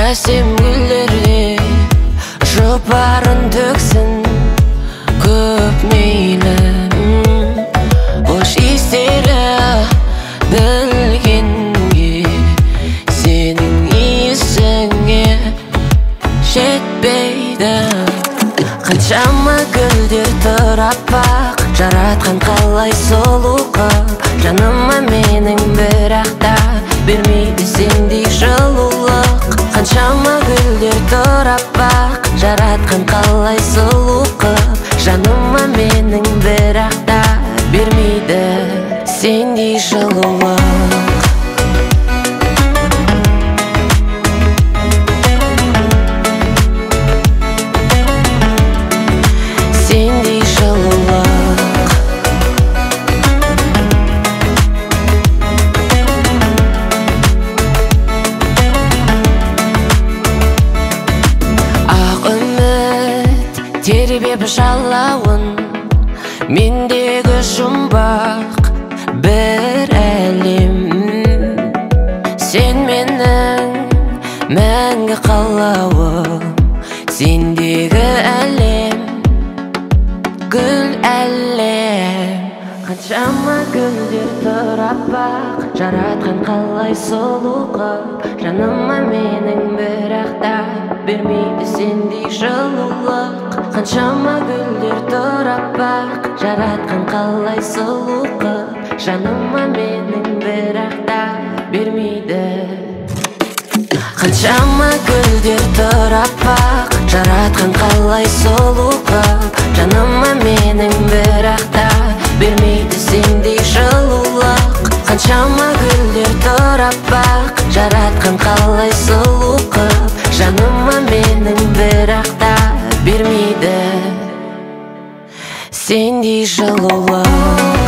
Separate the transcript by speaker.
Speaker 1: әсем гүлдерге жұпарын төксін көп мейлі. Хош иістері білгенге сенің иісіңе жетпейді. Қаншама гүлдер тұр аппақ, жаратқан қалай сұлу қып. Жаныма менің бірақ та бермейді сендей жылулық. Қаншама гүлдер тұр аппақ, жаратқан қалай сұлу қып. Жаныма менің бірақ та бермейді сендей жылулық. Сендей жылулық. Ақ үміт тербеп жалауын, мендегі жұмбақ бір әлем. Сен менің мәңгі қалауым, сендегі әлем гүл әлем. Қаншама гүлдер тұр аппақ, жаратқан қалай сұлу қып. Жаныма менің бірақ та бермейді сендей жылулық. Қаншама гүлдер тұр аппақ, жаратқан қалай сұлу қып. Жаныма менің бірақ та бермейді. Қаншама гүлдер тұр аппақ, жаратқан қалай сұлу қып. Жаныма менің бірақ та бермейді сендей жылулық. Қаншама гүлдер тұр аппақ, жаратқан қалай сұлу қып. Жаныма менің бірақ та бермейді сендей жылулық.